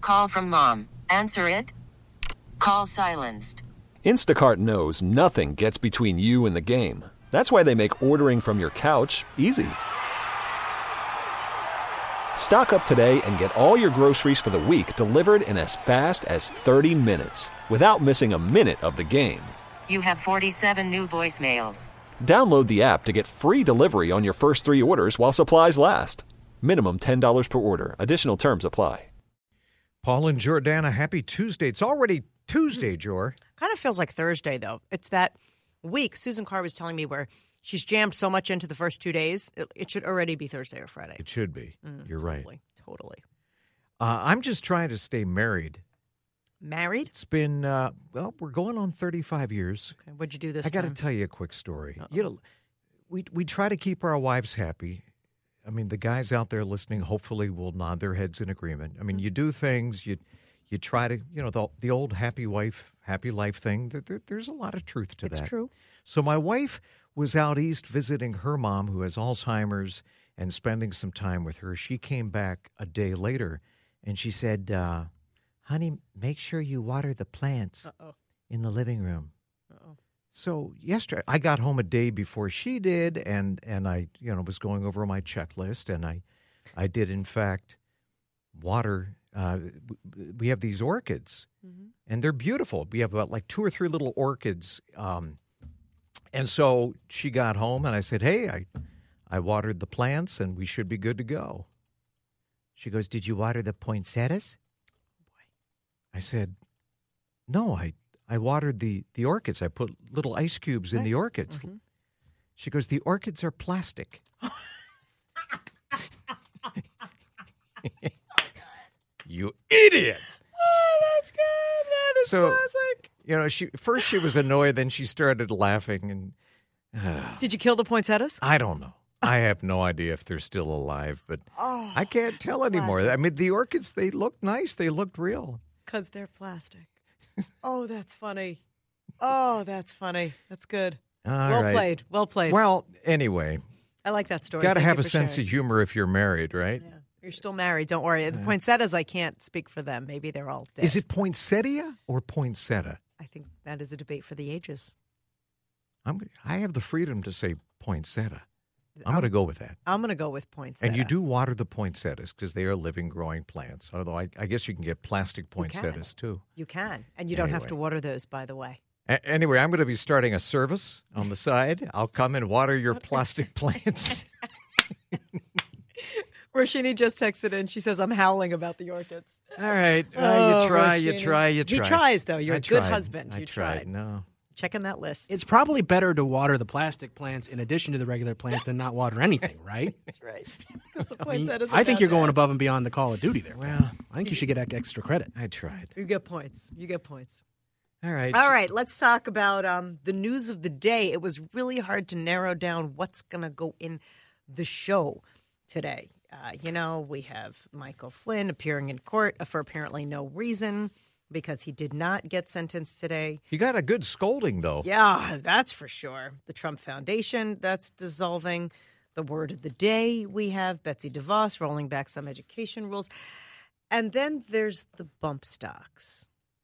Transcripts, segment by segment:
Call from mom. Answer it. Call silenced. Instacart knows nothing gets between you and the game. That's why they make ordering from your couch easy. Stock up today and get all your groceries for the week delivered in as fast as 30 minutes without missing a minute of the game. You have 47 new voicemails. Download the app to get free delivery on your first 3 orders while supplies last. Minimum $10 per order. Additional terms apply. Paul and Jordana, happy Tuesday. It's already Tuesday, Jor. Kind of feels like Thursday, though. It's that week. Susan Carr was telling me where she's jammed so much into the first 2 days, it should already be Thursday or Friday. It should be. You're right. Totally. I'm just trying to stay married. Married? It's been, we're going on 35 years. Okay. What'd you do this I got to time? tell you a quick story. Uh-oh. You know, we try to keep our wives happy. I mean, the guys out there listening hopefully will nod their heads in agreement. I mean, you do things, you try to, the old happy wife, happy life thing. There's a lot of truth to that. It's true. So my wife was out east visiting her mom who has Alzheimer's and spending some time with her. She came back a day later and she said, honey, make sure you water the plants in the living room. So yesterday, I got home a day before she did, and I was going over my checklist, and I did in fact water. We have these orchids, and they're beautiful. We have about like 2 or 3 little orchids, and so she got home, and I said, "Hey, I watered the plants, and we should be good to go." She goes, "Did you water the poinsettias?" I said, "No, I watered the orchids. I put little ice cubes in the orchids." Mm-hmm. She goes, "The orchids are plastic." You idiot! Oh, that's good. That is classic. She was annoyed, then she started laughing. And Did you kill the poinsettias? I don't know. I have no idea if they're still alive, but I can't tell anymore. Classic. I mean, the orchids, they looked nice. They looked real. Because they're plastic. Oh, that's funny. Oh, that's funny. That's good. Well played. Well played. Well, anyway. I like that story. Got to Thank have you a for sense sharing. of humor if you're married, right? Yeah. You're still married. Don't worry. The poinsettias, I can't speak for them. Maybe they're all dead. Is it poinsettia or poinsettia? I think that is a debate for the ages. I have the freedom to say poinsettia. I'm going to go with that. I'm going to go with poinsettia. And you do water the poinsettias because they are living, growing plants. Although I guess you can get plastic poinsettias too. You can. And you don't have to water those, by the way. Anyway, I'm going to be starting a service on the side. I'll come and water your plastic plants. Roshini just texted in. She says, I'm howling about the orchids. All right. Oh, you try. He tries, though. You're a good husband. I tried. No. Checking that list. It's probably better to water the plastic plants in addition to the regular plants than not water anything, right? That's right. Because the poinsettias I think you're going above and beyond the Call of Duty there. Well, I think you should get extra credit. I tried. You get points. All right. All right. Let's talk about the news of the day. It was really hard to narrow down what's going to go in the show today. We have Michael Flynn appearing in court for apparently no reason because he did not get sentenced today. He got a good scolding, though. Yeah, that's for sure. The Trump Foundation, that's dissolving. The word of the day, we have Betsy DeVos rolling back some education rules. And then there's the bump stocks.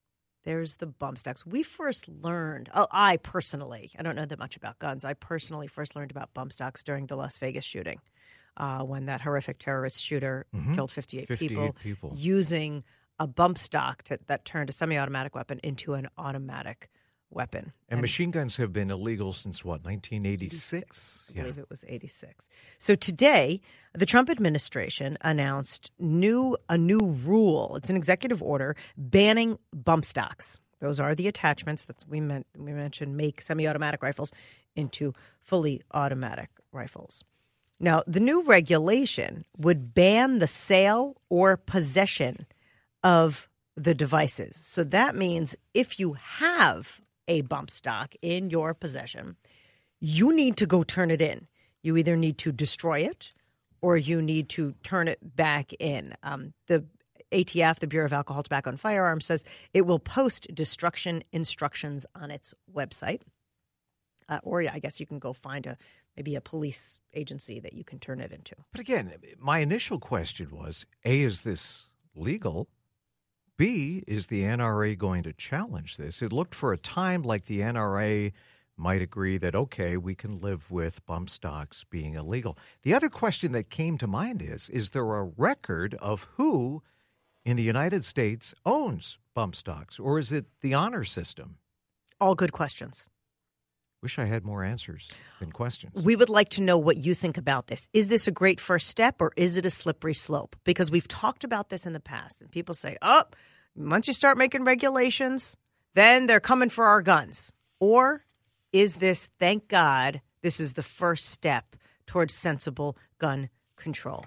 We first learned, I personally, I don't know that much about guns. I personally first learned about bump stocks during the Las Vegas shooting when that horrific terrorist shooter killed 58 people using a bump stock that turned a semi-automatic weapon into an automatic weapon. And machine guns have been illegal since, 1986? I believe it was 86. So today, the Trump administration announced a new rule. It's an executive order banning bump stocks. Those are the attachments that we mentioned make semi-automatic rifles into fully automatic rifles. Now, the new regulation would ban the sale or possession of the devices. So that means if you have a bump stock in your possession, you need to go turn it in. You either need to destroy it or you need to turn it back in. The ATF, the Bureau of Alcohol, Tobacco, and Firearms, says it will post destruction instructions on its website. Or I guess you can go find maybe a police agency that you can turn it into. But again, my initial question was, A, is this legal? B, is the NRA going to challenge this? It looked for a time like the NRA might agree that, okay, we can live with bump stocks being illegal. The other question that came to mind is there a record of who in the United States owns bump stocks, or is it the honor system? All good questions. Wish I had more answers than questions. We would like to know what you think about this. Is this a great first step, or is it a slippery slope? Because we've talked about this in the past, and people say, oh, once you start making regulations, then they're coming for our guns. Or is this, thank God, this is the first step towards sensible gun control?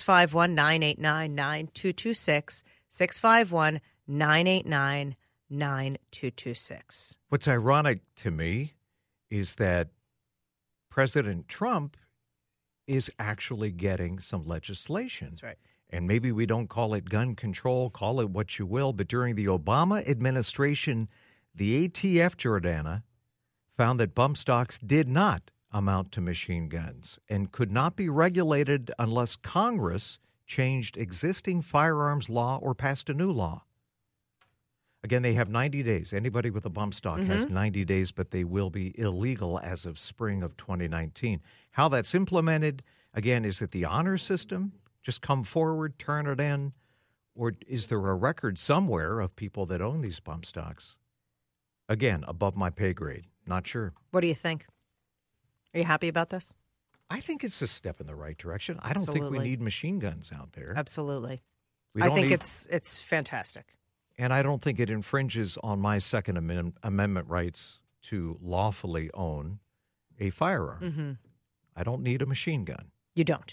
651-989-9226, 651-989-9226. What's ironic to me is that President Trump is actually getting some legislation. That's right. And maybe we don't call it gun control, call it what you will, but during the Obama administration, the ATF, Jordana, found that bump stocks did not amount to machine guns and could not be regulated unless Congress changed existing firearms law or passed a new law. Again, they have 90 days. Anybody with a bump stock has 90 days, but they will be illegal as of spring of 2019. How that's implemented, again, is it the honor system? Just come forward, turn it in? Or is there a record somewhere of people that own these bump stocks? Again, above my pay grade. Not sure. What do you think? Are you happy about this? I think it's a step in the right direction. I don't think we Absolutely. need machine guns out there. Absolutely. We I don't think need- it's fantastic. And I don't think it infringes on my Second Amendment rights to lawfully own a firearm. Mm-hmm. I don't need a machine gun. You don't.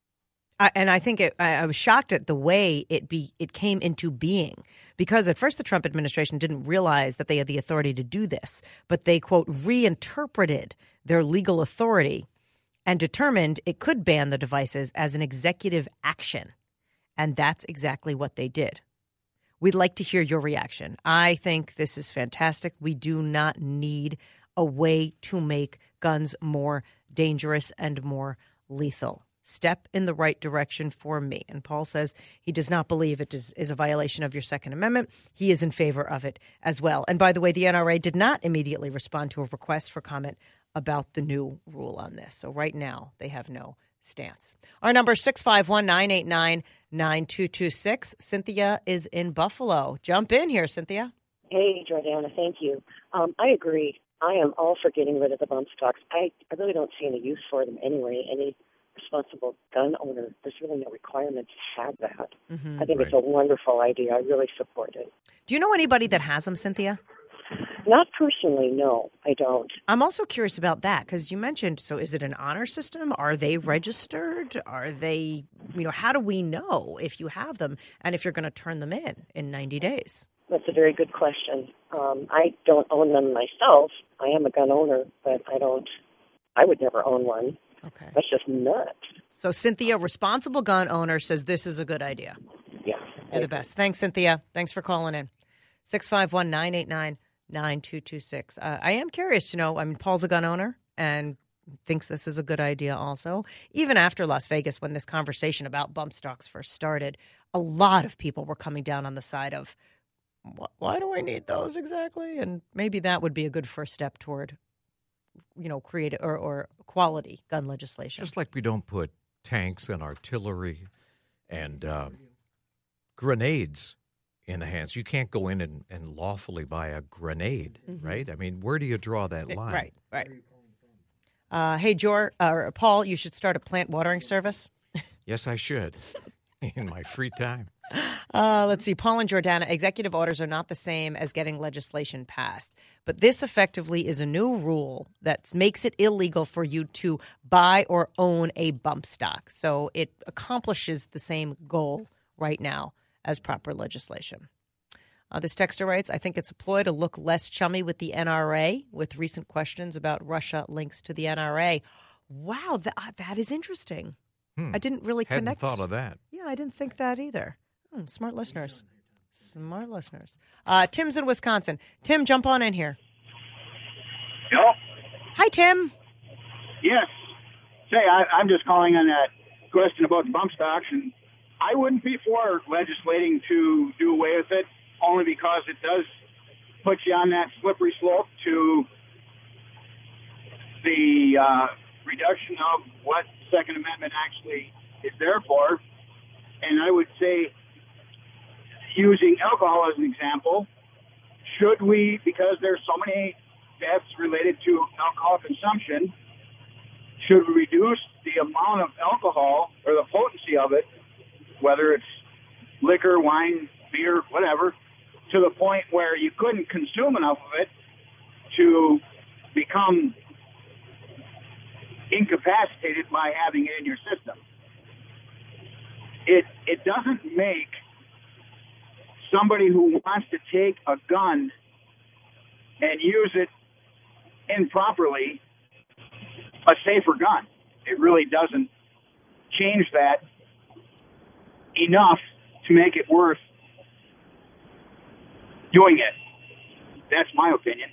I think I was shocked at the way it came into being, because at first the Trump administration didn't realize that they had the authority to do this, but they, quote, reinterpreted their legal authority and determined it could ban the devices as an executive action. And that's exactly what they did. We'd like to hear your reaction. I think this is fantastic. We do not need a way to make guns more dangerous and more lethal. Step in the right direction for me. And Paul says he does not believe it is a violation of your Second Amendment. He is in favor of it as well. And by the way, the NRA did not immediately respond to a request for comment about the new rule on this. So right now, they have no stance. Our number is 651-989-9226. Cynthia is in Buffalo. Jump in here, Cynthia. Hey, Jordana, thank you. I agree. I am all for getting rid of the bump stocks. I really don't see any use for them anyway. Any responsible gun owner, there's really no requirement to have that. I think it's a wonderful idea. I really support it. Do you know anybody that has them, Cynthia? Not personally, no, I don't. I'm also curious about that because you mentioned, so is it an honor system? Are they registered? Are they, how do we know if you have them and if you're going to turn them in 90 days? That's a very good question. I don't own them myself. I am a gun owner, but I would never own one. Okay. That's just nuts. So Cynthia, responsible gun owner, says this is a good idea. Yeah. You're the best. Thanks, Cynthia. Thanks for calling in. 651-989-9226. I am curious to know, Paul's a gun owner and thinks this is a good idea also. Even after Las Vegas, when this conversation about bump stocks first started, a lot of people were coming down on the side of, why do I need those exactly? And maybe that would be a good first step toward create or quality gun legislation. Just like we don't put tanks and artillery and grenades in the hands. You can't go in and lawfully buy a grenade, right? I mean, where do you draw that line? Right. Hey, Paul, you should start a plant watering service. Yes, I should in my free time. Let's see. Paul and Jordana, executive orders are not the same as getting legislation passed. But this effectively is a new rule that makes it illegal for you to buy or own a bump stock. So it accomplishes the same goal right now as proper legislation. This texter writes, I think it's a ploy to look less chummy with the NRA with recent questions about Russia links to the NRA. Wow, that is interesting. I didn't really Hadn't thought of that. Yeah, I didn't think that either. Smart listeners. Tim's in Wisconsin. Tim, jump on in here. Hello? Hi, Tim. Yes. Say, I'm just calling on that question about the bump stocks, and I wouldn't be for legislating to do away with it. only because it does put you on that slippery slope to the reduction of what Second Amendment actually is there for. And I would say, using alcohol as an example, should we, because there's so many deaths related to alcohol consumption, should we reduce the amount of alcohol or the potency of it, whether it's liquor, wine, beer, whatever, to the point where you couldn't consume enough of it to become incapacitated by having it in your system? It doesn't make somebody who wants to take a gun and use it improperly a safer gun. It really doesn't change that enough to make it worth doing it. That's my opinion.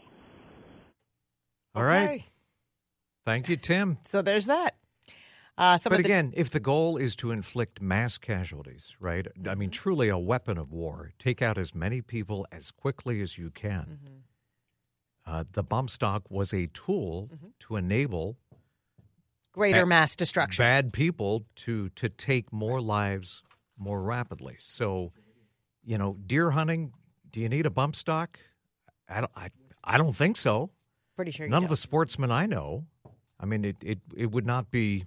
All right. Okay. Thank you, Tim. So there's that. But again, if the goal is to inflict mass casualties, right? I mean, truly a weapon of war, take out as many people as quickly as you can. The bump stock was a tool to enable greater mass destruction. bad people to take more lives more rapidly. So, deer hunting, do you need a bump stock? I don't think so. Pretty sure you None don't. of the sportsmen I know. I mean, it would not be,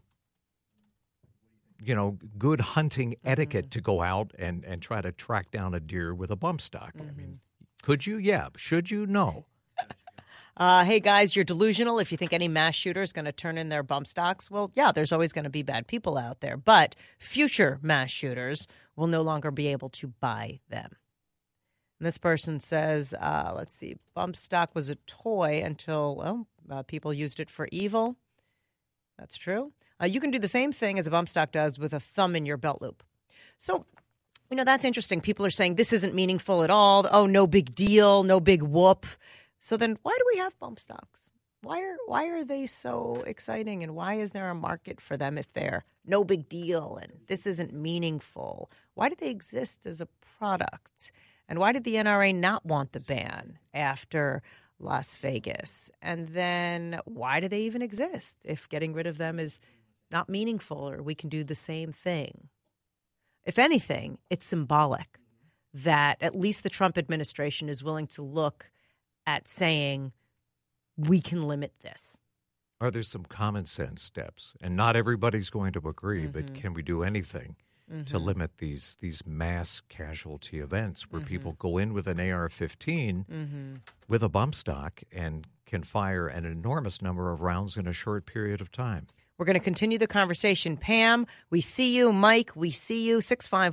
good hunting etiquette to go out and try to track down a deer with a bump stock. I mean, could you? Yeah. Should you? No. Hey, guys, you're delusional if you think any mass shooter is going to turn in their bump stocks. Well, yeah, there's always going to be bad people out there, but future mass shooters will no longer be able to buy them. And this person says, let's see, bump stock was a toy until people used it for evil. That's true. You can do the same thing as a bump stock does with a thumb in your belt loop. So, that's interesting. People are saying this isn't meaningful at all. Oh, no big deal, no big whoop. So then why do we have bump stocks? Why are they so exciting, and why is there a market for them if they're no big deal and this isn't meaningful? Why do they exist as a product? And why did the NRA not want the ban after Las Vegas? And then why do they even exist if getting rid of them is not meaningful or we can do the same thing? If anything, it's symbolic that at least the Trump administration is willing to look at saying we can limit this. Are there some common sense steps? And not everybody's going to agree, but can we do anything to limit these mass casualty events where people go in with an AR-15 with a bump stock and can fire an enormous number of rounds in a short period of time? We're going to continue the conversation. Pam, we see you. Mike, we see you.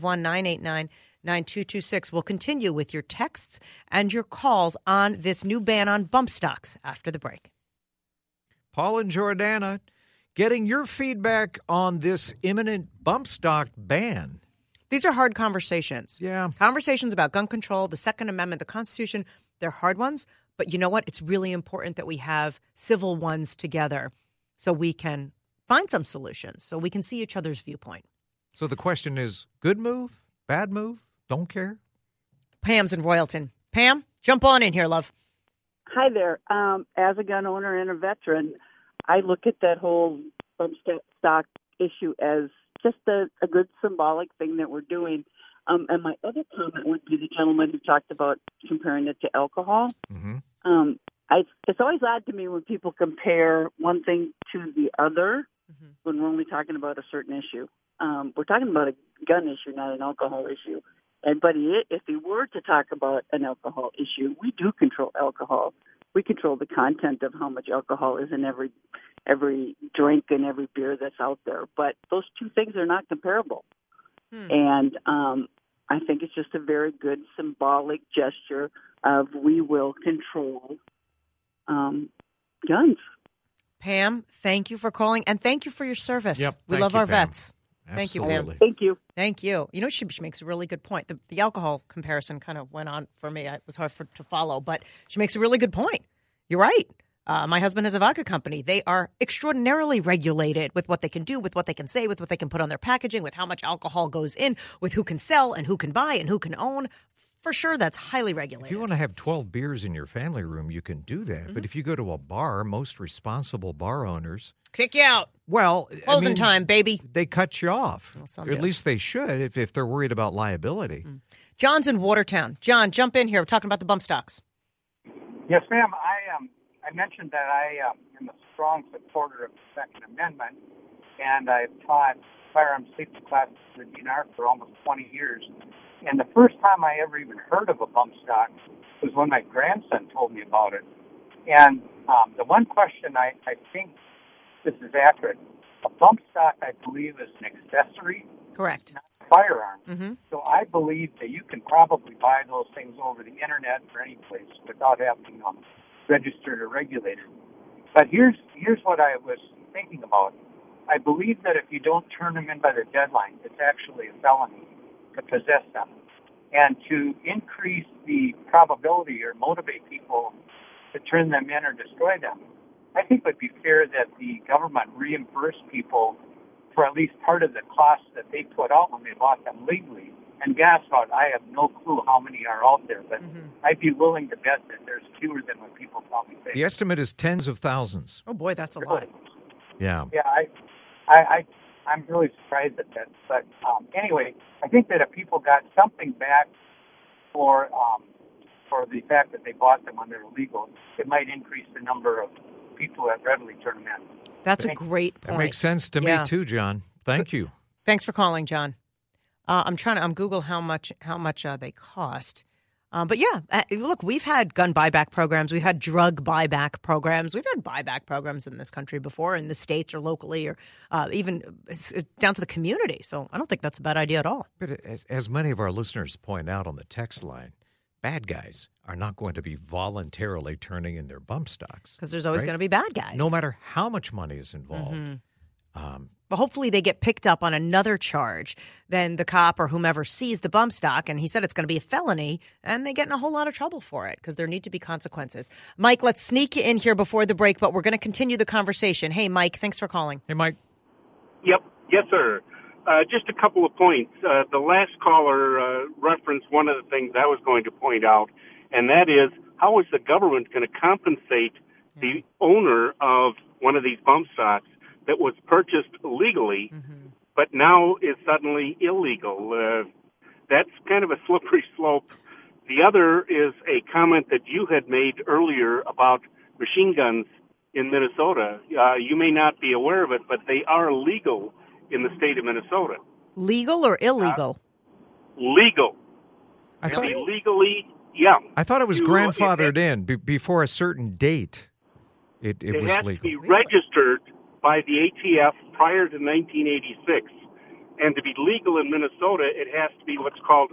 651-989-9226. We'll continue with your texts and your calls on this new ban on bump stocks after the break. Paul and Jordana, getting your feedback on this imminent bump stock ban. These are hard conversations. Yeah. Conversations about gun control, the Second Amendment, the Constitution, they're hard ones. But you know what? It's really important that we have civil ones together so we can find some solutions, so we can see each other's viewpoint. So the question is, good move, bad move, don't care? Pam's in Royalton. Pam, jump on in here, love. Hi there. As a gun owner and a veteran, I look at that whole bump stock issue as just a good symbolic thing that we're doing. And my other comment would be the gentleman who talked about comparing it to alcohol. It's always odd to me when people compare one thing to the other when we're only talking about a certain issue. We're talking about a gun issue, not an alcohol issue. But if he were to talk about an alcohol issue, we do control alcohol. We control the content of how much alcohol is in every drink and every beer that's out there. But those two things are not comparable. And I think it's just a very good symbolic gesture of we will control guns. Pam, thank you for calling, and thank you for your service. Yep, we thank love you, our Pam. vets. Absolutely. Thank you, Pam. Thank you. Thank you. She makes a really good point. The alcohol comparison kind of went on for me. It was hard to follow, but she makes a really good point. You're right. My husband has a vodka company. They are extraordinarily regulated with what they can do, with what they can say, with what they can put on their packaging, with how much alcohol goes in, with who can sell and who can buy and who can own. For sure, that's highly If regulated. you want to have 12 beers in your family room, you can do that. But if you go to a bar, most responsible bar owners, Kick you out. well, Closing time, baby. They cut you off. Well, some Or at do. least they should if they're worried about liability. John's in Watertown. John, jump in here. We're talking about the bump stocks. Yes, ma'am. I mentioned that I am a strong supporter of the Second Amendment, and I've taught firearms safety classes at DNR for almost 20 years. And the first time I ever even heard of a bump stock was when my grandson told me about it. And the one question I think this is accurate, a bump stock, I believe, is an accessory, Correct. not a firearm. Mm-hmm. So I believe that you can probably buy those things over the internet or any place without having them registered or regulated. But here's what I was thinking about. I believe that if you don't turn them in by the deadline, it's actually a felony to possess them. And to increase the probability or motivate people to turn them in or destroy them, I think it would be fair that the government reimburse people for at least part of the cost that they put out when they bought them legally. And gas out, I have no clue how many are out there, but I'd be willing to bet that there's fewer than what people probably think. The estimate is tens of thousands. Oh, boy, that's a lot. Yeah. Yeah, I'm really surprised at that. But anyway, I think that if people got something back for the fact that they bought them when they're legal, it might increase the number of people that readily turn them in. That's a great point. That makes sense to me too, John. Thank you. Thanks for calling, John. I'm Google how much they cost. But yeah, look, we've had gun buyback programs. We've had drug buyback programs. We've had buyback programs in this country before, in the states or locally, or even down to the community. So I don't think that's a bad idea at all. But as many of our listeners point out on the text line, bad guys are not going to be voluntarily turning in their bump stocks. Because there's always going to be bad guys. No matter how much money is involved. But hopefully they get picked up on another charge than the cop or whomever sees the bump stock, and he said it's going to be a felony, and they get in a whole lot of trouble for it because there need to be consequences. Mike, let's sneak you in here before the break, but we're going to continue the conversation. Hey, Mike, thanks for calling. Hey, Mike. Yep. Yes, sir. Just a couple of points. The last caller referenced one of the things I was going to point out, and that is, how is the government going to compensate the owner of one of these bump stocks that was purchased legally, but now is suddenly illegal? That's kind of a slippery slope. The other is a comment that you had made earlier about machine guns in Minnesota. You may not be aware of it, but they are legal in the state of Minnesota. Legal or illegal? Legal. I thought legally, yeah. I thought it was grandfathered in before a certain date. It was has legal. to be registered by the ATF prior to 1986. And to be legal in Minnesota, it has to be what's called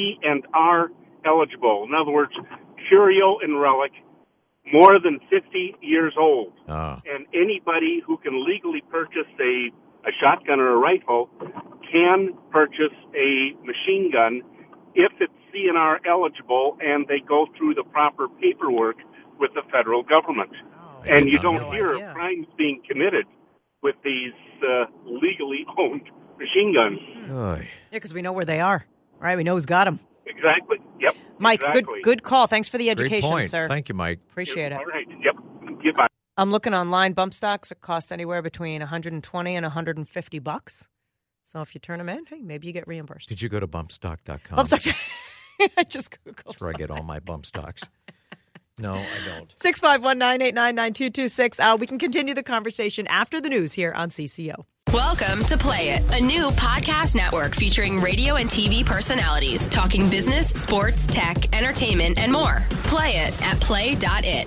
C&R eligible. In other words, curio and relic, more than 50 years old. And anybody who can legally purchase a shotgun or a rifle can purchase a machine gun if it's C&R eligible and they go through the proper paperwork with the federal government. And you don't hear of crimes being committed with these legally owned machine guns. Yeah, because we know where they are, right? We know who's got them. Exactly. Yep. Mike, exactly. good call. Thanks for the education, Great point. sir. Thank you, Mike. Appreciate it. All right. Yep. Goodbye. I'm looking online. Bump stocks cost anywhere between $120 and $150. So if you turn them in, hey, maybe you get reimbursed. Did you go to bumpstock.com? Bumpstock. I just Googled. That's where I get all my bump stocks. No, I don't. 651-989-9226. We can continue the conversation after the news here on CCO. Welcome to Play It, a new podcast network featuring radio and TV personalities talking business, sports, tech, entertainment, and more. Play it at play.it.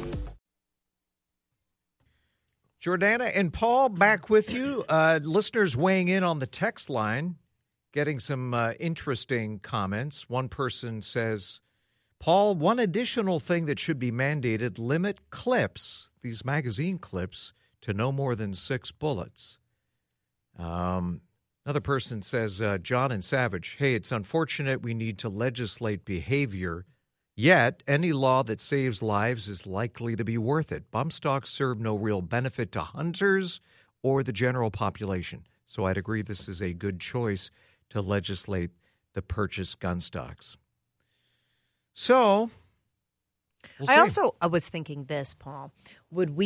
Jordana and Paul back with you. Listeners weighing in on the text line, getting some interesting comments. One person says, Paul, one additional thing that should be mandated, limit clips, these magazine clips, to no more than 6 bullets. Another person says, John and Savage, hey, it's unfortunate we need to legislate behavior, yet any law that saves lives is likely to be worth it. Bump stocks serve no real benefit to hunters or the general population. So I'd agree this is a good choice to legislate the purchased gun stocks. So, we'll see. I was thinking this, Paul. Would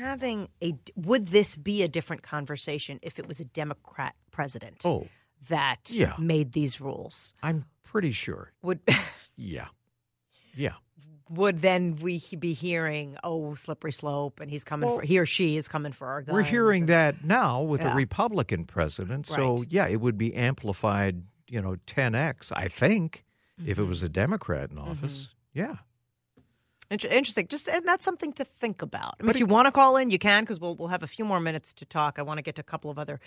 this be a different conversation if it was a Democrat president that made these rules? I'm pretty sure. Yeah. Would then we be hearing, slippery slope, and he or she is coming for our guns? We're hearing that now with a Republican president. So, it would be amplified, 10x, I think, if it was a Democrat in office. Yeah. Interesting. And that's something to think about. I mean, if you want to call in, you can, because we'll have a few more minutes to talk. I want to get to a couple of other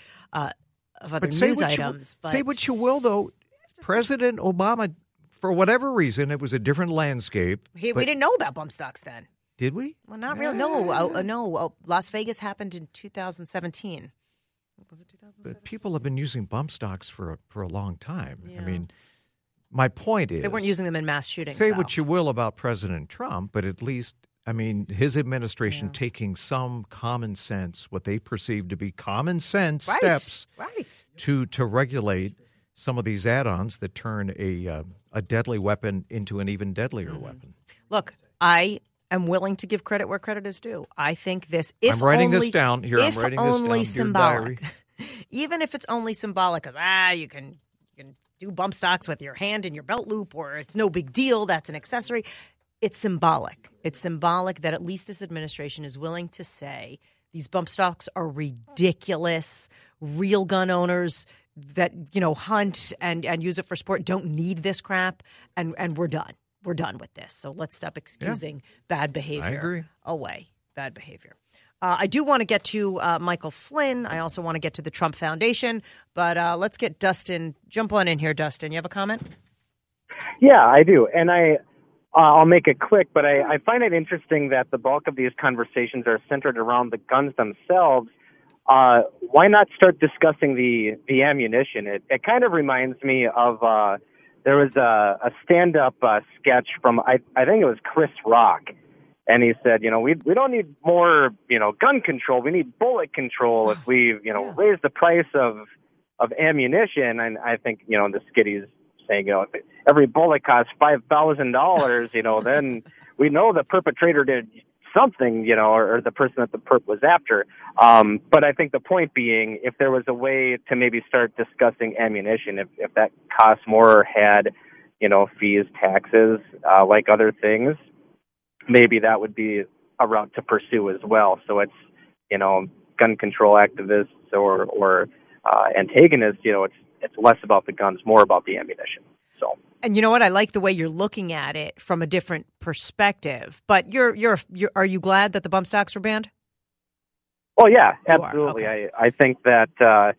news items. Say what you will, though. President Obama, for whatever reason, it was a different landscape. We didn't know about bump stocks then. Did we? Well, not really. No. Las Vegas happened in 2017. Was it 2017? But people have been using bump stocks for a long time. Yeah. I mean, my point is, they weren't using them in mass shootings. Say what you will about President Trump, but at least, his administration taking some common sense, what they perceive to be common sense steps to regulate some of these add-ons that turn a deadly weapon into an even deadlier weapon. Look, I am willing to give credit where credit is due. I think this, I'm writing this down here. If only symbolic, even if it's only symbolic, because you can do bump stocks with your hand in your belt loop, or it's no big deal. That's an accessory. It's symbolic. It's symbolic that at least this administration is willing to say these bump stocks are ridiculous. Real gun owners that hunt and use it for sport don't need this crap, and we're done. We're done with this. So let's stop excusing bad behavior. I agree. Away. Bad behavior. I do want to get to Michael Flynn. I also want to get to the Trump Foundation. But let's get Dustin. Jump on in here, Dustin. You have a comment? Yeah, I do. And I'll make it quick, but I find it interesting that the bulk of these conversations are centered around the guns themselves. Why not start discussing the ammunition? It kind of reminds me of there was a stand-up sketch from, I think it was Chris Rock. And he said, we don't need more, gun control. We need bullet control if we, raise the price of ammunition. And I think, in the skit he's saying, if every bullet costs $5,000, then we know the perpetrator did something, or the person that the perp was after. But I think the point being, if there was a way to maybe start discussing ammunition, if that costs more or had, fees, taxes, like other things, maybe that would be a route to pursue as well. So it's, gun control activists or antagonists, it's less about the guns, more about the ammunition. So. And you know what? I like the way you're looking at it from a different perspective. But are you glad that the bump stocks were banned? Oh yeah, absolutely. Okay. I think that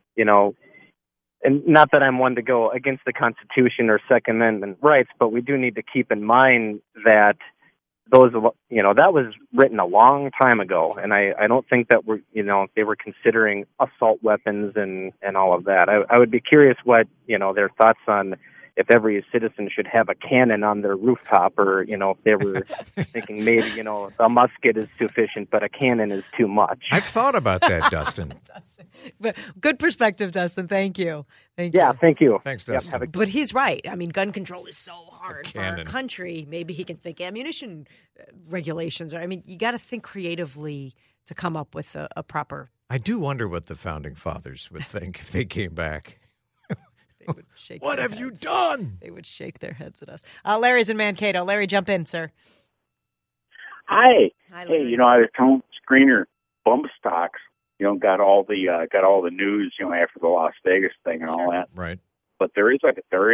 and not that I'm one to go against the Constitution or Second Amendment rights, but we do need to keep in mind that those, that was written a long time ago, and I don't think that they were considering assault weapons and all of that. I would be curious what their thoughts on if every citizen should have a cannon on their rooftop, or if they were thinking maybe a musket is sufficient, but a cannon is too much. I've thought about that, Dustin. But good perspective, Dustin. Thank you. Yeah, thank you. Thanks, Dustin. But he's right. I mean, gun control is so hard for our country. Maybe he can think ammunition regulations. You got to think creatively to come up with a proper. I do wonder what the founding fathers would think if they came back. They would shake what have heads. You done? They would shake their heads at us. Larry's in Mankato. Larry, jump in, sir. Hi. Larry. Hey, I was telling Screener bump stocks. Got all the news, after the Las Vegas thing and all that. Right. But there is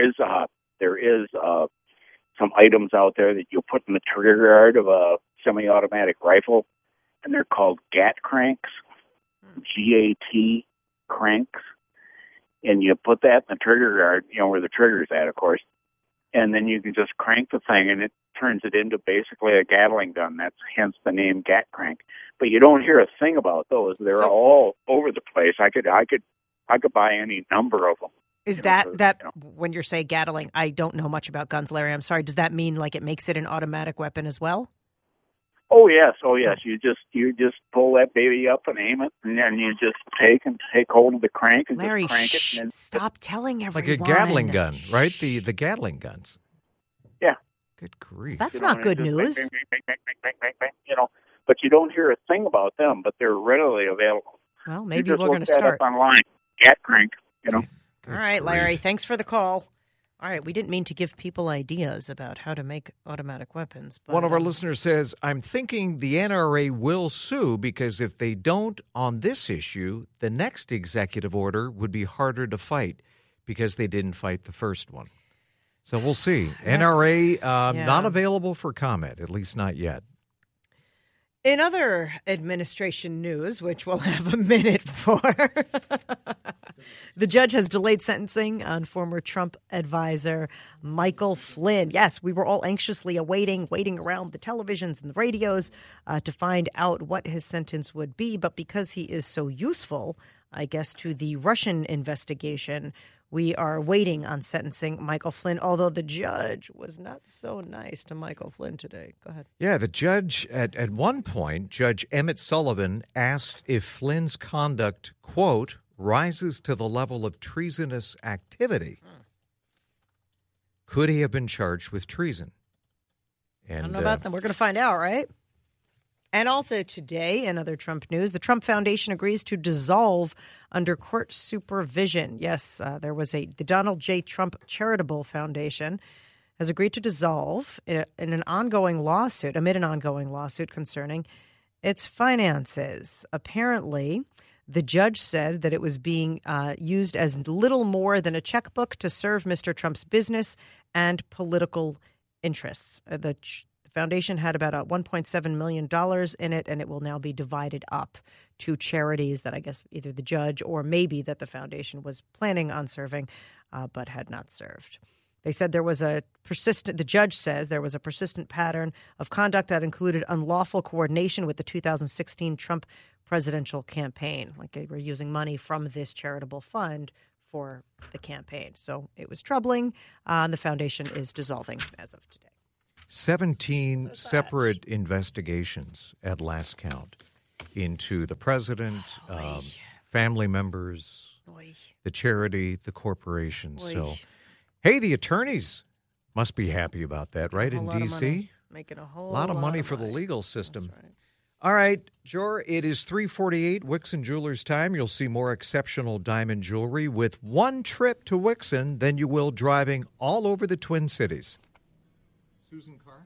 some items out there that you'll put in the trigger guard of a semi-automatic rifle, and they're called GAT cranks, GAT cranks, and you put that in the trigger guard, where the trigger's at, of course, and then you can just crank the thing, and it turns it into basically a Gatling gun. That's hence the name GAT crank. But you don't hear a thing about those. They're all over the place. I could buy any number of them. Is when you're saying Gatling? I don't know much about guns, Larry. I'm sorry. Does that mean like it makes it an automatic weapon as well? Oh yes. You just pull that baby up and aim it, and then you just take hold of the crank and Larry, just crank it. And then stop telling everyone. Like a Gatling gun, right? The Gatling guns. Yeah. Good grief. That's not good news. You know, but you don't hear a thing about them, but they're readily available. Well, maybe we're going to start. Up online. Gat crank, you know. All right, Larry, thanks for the call. All right, we didn't mean to give people ideas about how to make automatic weapons. But, one of our listeners says, I'm thinking the NRA will sue because if they don't on this issue, the next executive order would be harder to fight because they didn't fight the first one. So we'll see. NRA not available for comment, at least not yet. In other administration news, which we'll have a minute for, the judge has delayed sentencing on former Trump advisor Michael Flynn. Yes, we were all anxiously waiting around the televisions and the radios to find out what his sentence would be. But because he is so useful, I guess, to the Russian investigation, we are waiting on sentencing Michael Flynn, although the judge was not so nice to Michael Flynn today. Go ahead. Yeah, the judge, at one point, Judge Emmett Sullivan asked if Flynn's conduct, quote, rises to the level of treasonous activity. Could he have been charged with treason? And, I don't know about that. We're going to find out, right? And also today, in other Trump news, the Trump Foundation agrees to dissolve under court supervision. Yes, the Donald J. Trump Charitable Foundation has agreed to dissolve in an ongoing lawsuit, amid an ongoing lawsuit concerning its finances. Apparently, the judge said that it was being used as little more than a checkbook to serve Mr. Trump's business and political interests. The foundation had about $1.7 million in it, and it will now be divided up to charities that I guess either the judge or maybe that the foundation was planning on serving but had not served. They said the judge says there was a persistent pattern of conduct that included unlawful coordination with the 2016 Trump presidential campaign. Like they were using money from this charitable fund for the campaign. So it was troubling, and the foundation is dissolving as of today. 17 separate investigations at last count into the president, family members, the charity, the corporation. So, hey, the attorneys must be happy about that, right, in D.C.? Making a whole lot of money for the legal system. Right. All right, Jor, it is 3:48, Wixon Jewelers time. You'll see more exceptional diamond jewelry with one trip to Wixon than you will driving all over the Twin Cities. Susan Carr.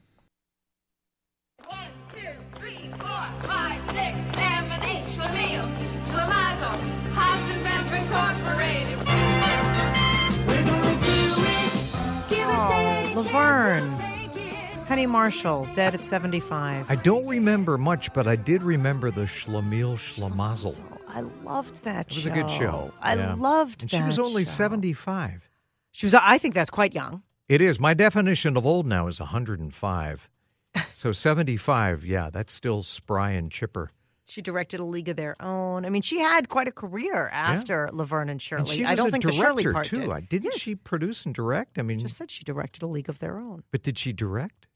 1, 2, 3, 4, 5, 6, 7, 8, Schlemiel, Schlemazel, Hasenbemp Incorporated. We're gonna do it. Give us Laverne. Penny Marshall, dead at 75. I don't remember much, but I did remember the Schlemiel Schlemazel. I loved that show. It was a good show. I loved that. And she was only show. 75. She was. I think that's quite young. It is. My definition of old now is 105. So 75, yeah, that's still spry and chipper. She directed A League of Their Own. I mean, she had quite a career after Laverne and Shirley. And she was I don't think the Shirley part too. did. Didn't she produce and direct? I mean, just said she directed A League of Their Own. But did she direct?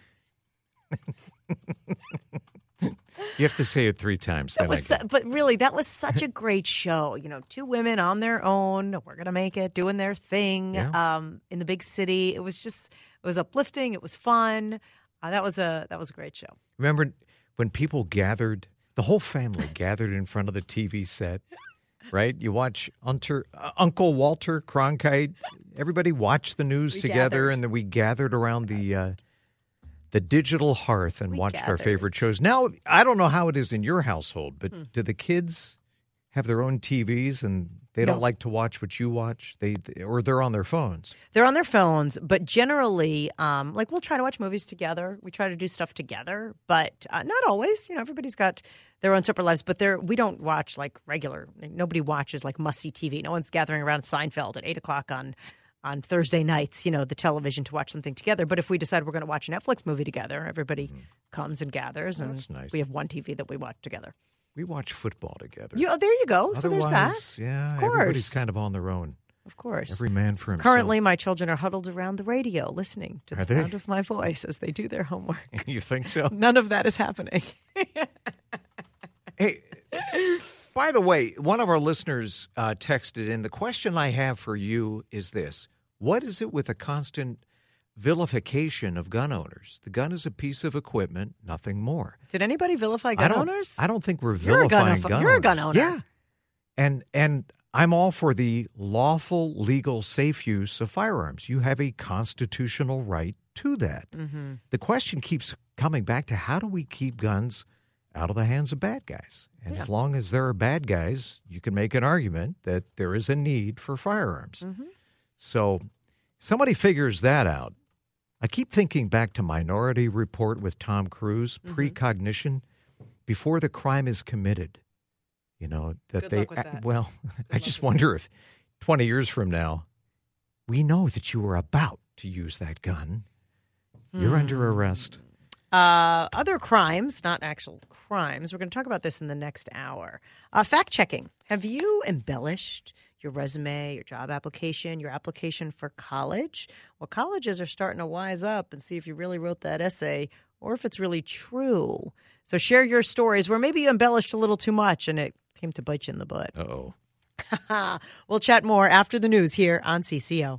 You have to say it 3 times. But really, that was such a great show. You know, 2 women on their own. We're going to make it, doing their thing in the big city. It was uplifting. It was fun. That was a great show. Remember when people gathered, the whole family gathered in front of the TV set, right? You watch Uncle Walter Cronkite. Everybody watched the news together, and then we gathered around the digital hearth and watched our favorite shows. Now, I don't know how it is in your household, but do the kids have their own TVs and they don't like to watch what you watch? Or they're on their phones? They're on their phones, but generally, we'll try to watch movies together. We try to do stuff together, but not always. You know, everybody's got their own separate lives, but we don't watch like regular. Nobody watches like must-see TV. No one's gathering around Seinfeld at 8 o'clock on Thursday nights, the television to watch something together. But if we decide we're going to watch a Netflix movie together, everybody comes and gathers, and that's nice. We have one TV that we watch together. We watch football together. There you go. So there's that. Yeah, of course. Everybody's kind of on their own. Of course. Every man for himself. Currently, my children are huddled around the radio listening to the sound of my voice as they do their homework. You think so? None of that is happening. Hey, by the way, one of our listeners texted in. The question I have for you is this. What is it with a constant vilification of gun owners. The gun is a piece of equipment, nothing more. Did anybody vilify gun owners? I don't think we're You're a vilifying gun gun You're owners. a gun owner. Yeah. And I'm all for the lawful, legal, safe use of firearms. You have a constitutional right to that. Mm-hmm. The question keeps coming back to how do we keep guns out of the hands of bad guys? And as long as there are bad guys, you can make an argument that there is a need for firearms. Mm-hmm. So somebody figures that out. I keep thinking back to Minority Report with Tom Cruise, precognition, before the crime is committed. You know, that Good luck with that. Well, I just wonder if 20 years from now, we know that you were about to use that gun. You're under arrest. Other crimes, not actual crimes. We're going to talk about this in the next hour. Fact checking. Have you embellished your resume, your job application, your application for college? Well, colleges are starting to wise up and see if you really wrote that essay or if it's really true. So share your stories where maybe you embellished a little too much and it came to bite you in the butt. Uh-oh. We'll chat more after the news here on CCO.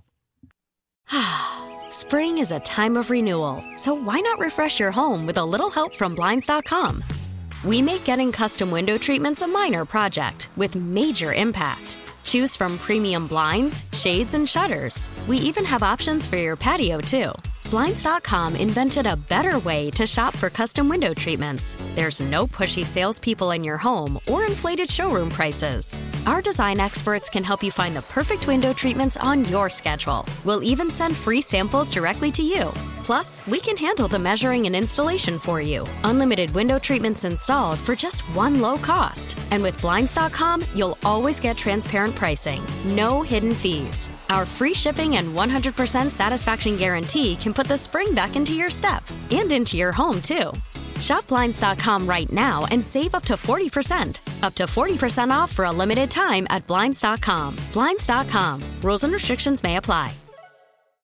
Spring is a time of renewal, so why not refresh your home with a little help from Blinds.com? We make getting custom window treatments a minor project with major impact. Choose from premium blinds, shades, and shutters. We even have options for your patio, too. Blinds.com invented a better way to shop for custom window treatments. There's no pushy salespeople in your home or inflated showroom prices. Our design experts can help you find the perfect window treatments on your schedule. We'll even send free samples directly to you. Plus, we can handle the measuring and installation for you. Unlimited window treatments installed for just one low cost. And with Blinds.com, you'll always get transparent pricing. No hidden fees. Our free shipping and 100% satisfaction guarantee can put the spring back into your step and into your home, too. Shop Blinds.com right now and save up to 40%. Up to 40% off for a limited time at Blinds.com. Blinds.com. Rules and restrictions may apply.